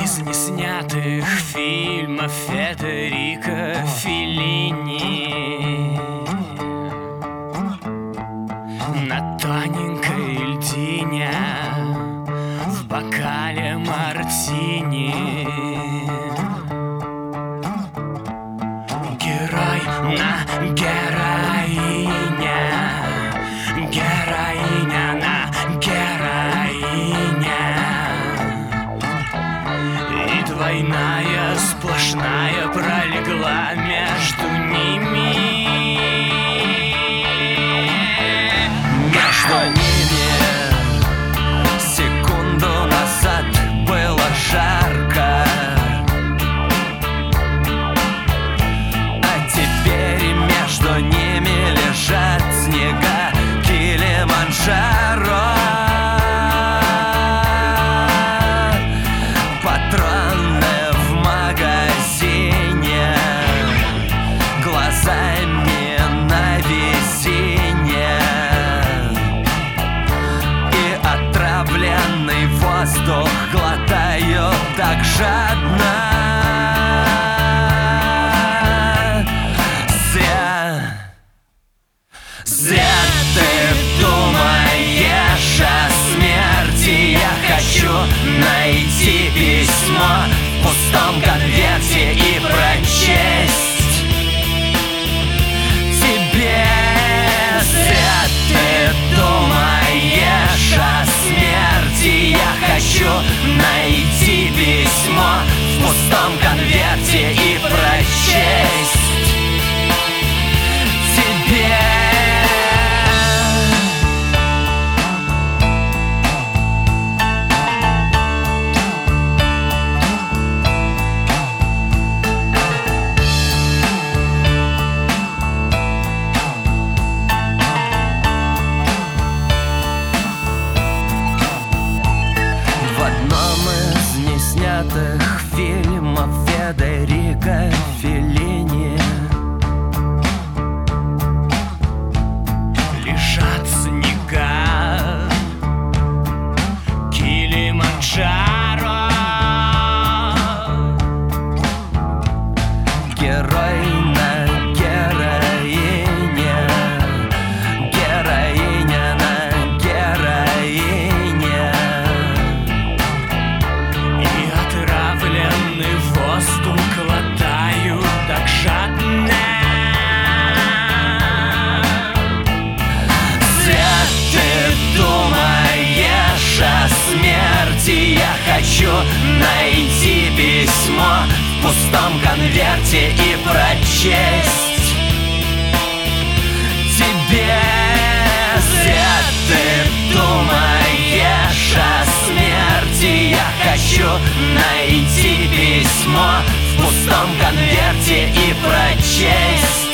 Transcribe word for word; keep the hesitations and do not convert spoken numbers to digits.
из неснятых фильмов Федерико Феллини. На тоненькой льдине в бокале мартини герой на героине, героиня на героине, и двойная сплошная пролегла между ними. Между ними секунду назад было жарко, а теперь между ними лежат снега Килиманджаро. Патроны в магазине, глазами на весенне, и отравленный воздух глотаю так жадно. Зря, зря ты думаешь о смерти. Я хочу найти письмо в пустом конверте и прочесть тебе. Зря ты думаешь о смерти. Я хочу найти письмо в пустом конверте и прочесть тебе. В одном из неснятых фильмов Федерико Феллини Лежат снега Килиманджаро. герой на героине, героиня на героине, И отравленный воздух глотаю так жадно. Зря ты думаешь о смерти. Я хочу найти письмо в пустом конверте и прочесть тебе. Зря ты думаешь о смерти. Я хочу найти письмо в пустом конверте и прочесть